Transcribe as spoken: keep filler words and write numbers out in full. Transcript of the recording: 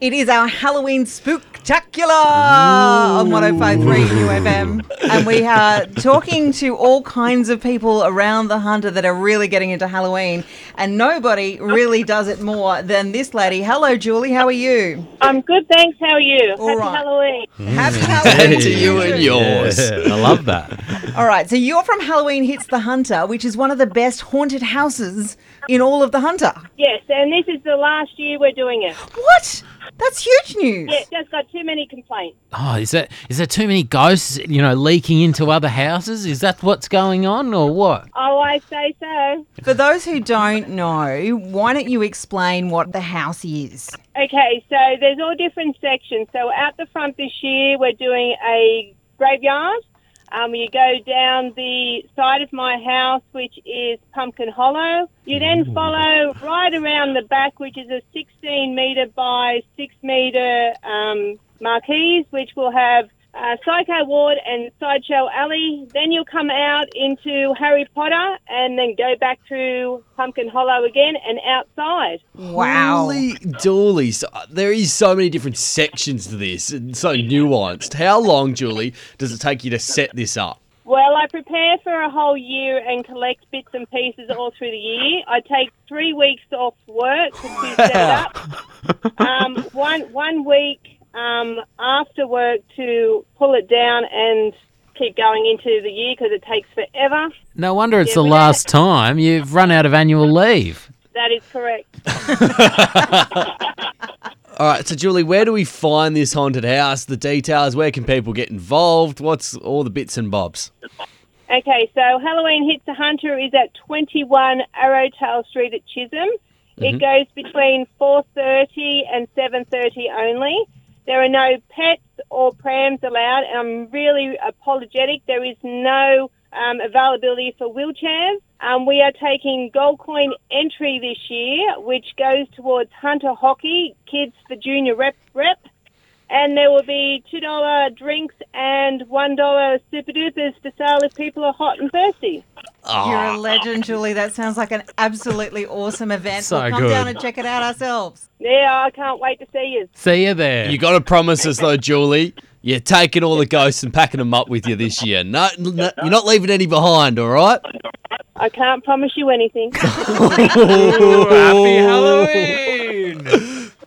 It is our Halloween Spooktacular on one oh five point three U F M. And we are talking to all kinds of people around the Hunter that are really getting into Halloween. And nobody really does it more than this lady. Hello, Julie. How are you? I'm good, thanks. How are you? All Happy right. Halloween. Happy Halloween to you and yours. Yeah, I love that. All right. So you're from Halloween Hits the Hunter, which is one of the best haunted houses in all of the Hunter. Yes, and this is the last year we're doing it. What? That's huge news. Yeah, just got too many complaints. Oh, is that is there too many ghosts, you know, leaking into other houses? Is that what's going on or what? Oh, I say so. For those who don't know, why don't you explain what the house is? Okay, so there's all different sections. So out the front this year, we're doing a graveyard. Um, you go down the side of my house, which is Pumpkin Hollow. You then follow right around the back, which is a sixteen metre by six metre um, marquees, which will have uh, Psycho Ward and Sideshow Alley. Then you'll come out into Harry Potter and then go back through Pumpkin Hollow again and outside. Wow. Holy dooly. So, uh, there is so many different sections to this and so nuanced. How long, Julie, does it take you to set this up? Well, I prepare for a whole year and collect bits and pieces all through the year. I take three weeks off work to set it up. Um, one one week um, after work to pull it down and keep going into the year because it takes forever. No wonder it's Yeah, the we last don't- time you've run out of annual leave. That is correct. All right, so Julie, where do we find this haunted house? The details, where can people get involved? What's all the bits and bobs? Okay, so Halloween Hits the Hunter is at twenty-one Arrowtail Street at Chisholm. It goes between four thirty and seven thirty only. There are no pets or prams allowed. I'm really apologetic. There is no um, availability for wheelchairs. Um, we are taking gold coin entry this year, which goes towards Hunter Hockey, Kids for Junior Rep Rep. And there will be two dollars drinks and one dollar super dupers for sale if people are hot and thirsty. You're a legend, Julie. That sounds like an absolutely awesome event. So we'll come good. down and check it out ourselves. Yeah, I can't wait to see you. See you there. You got to promise us, though, Julie, you're taking all the ghosts and packing them up with you this year. No, no you're not leaving any behind, all right? I can't promise you anything. Ooh, happy Halloween.